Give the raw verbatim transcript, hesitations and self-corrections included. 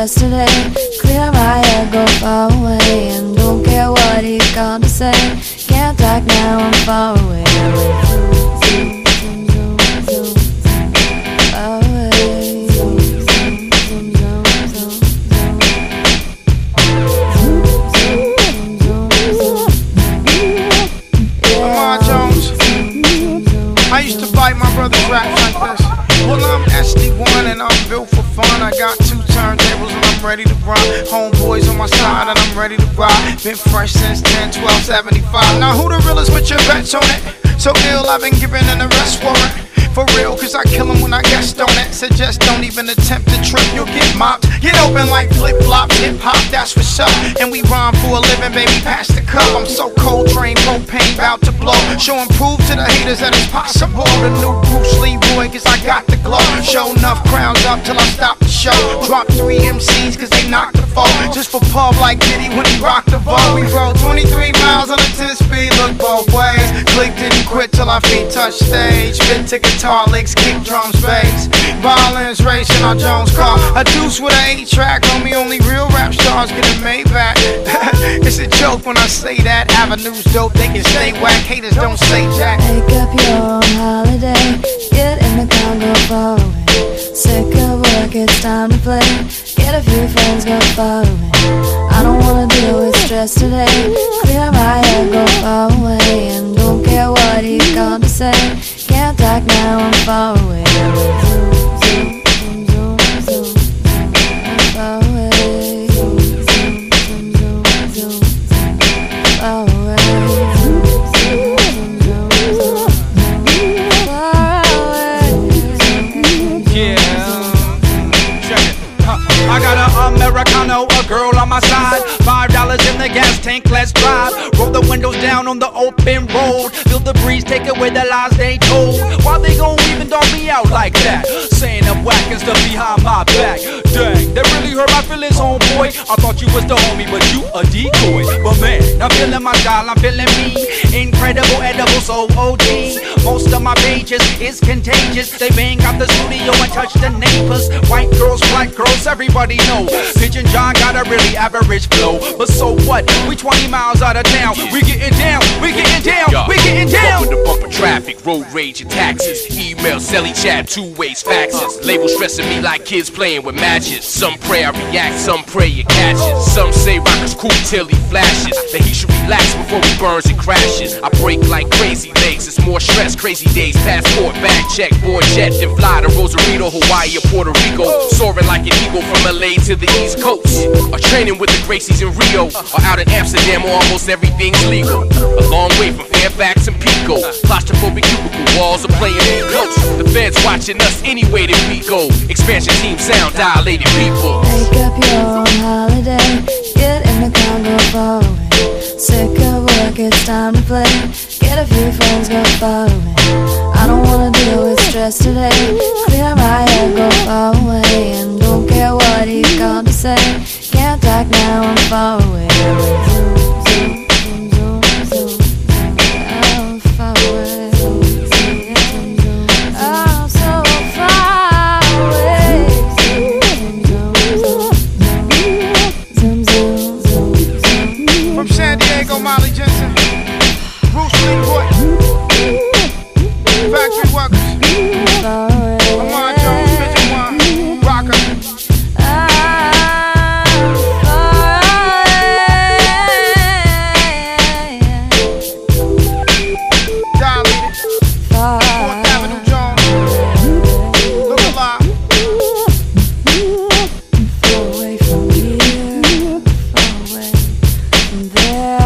stress today. Clear my head, go far away, and don't care what he got to say. Can't talk now, I'm far away. Zoom, zoom, zoom, zoom, zoom, far away. Zoom, zoom, zoom, zoom, zoom, zoom. Zoom, zoom, zoom, zoom. Lamar Jones. I used to bite my brother's raps like this. Well, I'm S D one and I'm built for fun. I got two turntables and I'm ready to run. Homeboys on my side and I'm ready to ride. Been fresh since ten, twelve, seventy-five. Now who the realest with your bets on it? So ill I've been given an arrest warrant. For real, cause I kill him when I guest on it. Suggest don't even attempt to trip, you'll get mopped. Get open like flip-flops, hip-hop, that's what's up. And we rhyme for a living, baby, pass the cup. I'm so cold, train, propane, bout to blow. Show and prove to the haters that it's possible. The new Bruce Lee boy, cause I got the glow. Show enough crowns up till I stop the show. Drop three M Cs cause they knocked the foe. Just for pub like Diddy when he rocked the ball. We rode twenty-three miles on a ten speed, look both ways. Click didn't quit till our feet touched stage. Been to guitar licks, kick drums, bass. Violins racing on Jones' car. A deuce with an eight track. Homie, only real rap stars get it made back. It's a joke when I say that. Avenues dope, they can stay whack. Haters don't say jack. Make up your own holiday. Get in the car, go far away. Sick of work, it's time to play. Get a few friends, go far away. I don't wanna deal with stress today. Clear my head, go far away, and don't care what he got to say. Can't talk now, I'm far away. Zoom, zoom, zoom, zoom, zoom, I'm far away. Zoom, zoom, zoom, zoom, zoom, zoom, far away. Zoom, zoom, zoom, zoom, zoom, far away. Yeah, check it. Huh. I got an Americano, a girl on my side. Five dollars in the gas tank, let's drive. Roll the windows down on the open road. Feel the breeze, take away the lies they told. Why they gon' even dog me out like that? Saying I'm whack and stuff behind my back. Dang, that really hurt my feelings, homeboy. I thought you was the homie, but you a decoy. But man, I'm feeling my style, I'm feeling me. Incredible, edible, so O G. Most of my pages is contagious. They bang out the studio and touch the neighbors. White girls, black girls, everybody know. Pigeon John got a really average flow. But so what? We twenty miles out of town. We getting down, we getting down, Yo, we getting down. Bumper to bumper traffic, road rage and taxes. Email, celly chat, two ways, faxes. Label stressing me like kids playing with matches. Some pray I react, some pray it catches. Some say rockers cool till he flashes. That he should relax before he burns and crashes. I break like crazy legs, it's more stress, crazy days. Passport, bag check, board jet, then fly to Rosarito, Hawaii or Puerto Rico. Soaring like an eagle from L A to the East Coast. Or training with the Gracies in Rio. Or out in Amsterdam where almost everything's legal. A long way from Fairfax and Pico. Claustrophobic cubicle walls are playing me close. The feds watching us anyway that we go. Expansion team sound, dilated people. Make up your own holiday. Get in the car, go far away. Sick of work, it's time to play. Get a few friends, go far away. I don't wanna deal with stress today. Clear my head, go far away, and don't care what he got to say. Can't talk now, I'm far away. Zoom, zoom, zoom, zoom, zoom, zoom. I'm far away. Zoom, zoom, zoom, zoom. I'm so far away. Zoom, zoom, zoom, zoom, zoom, zoom, zoom. From San Diego, Molly Jensen. Bruce Lee boy. Factory workers. Far away. Lamar Jones, Pigeon One, Rocker. Far away from here, far away from there.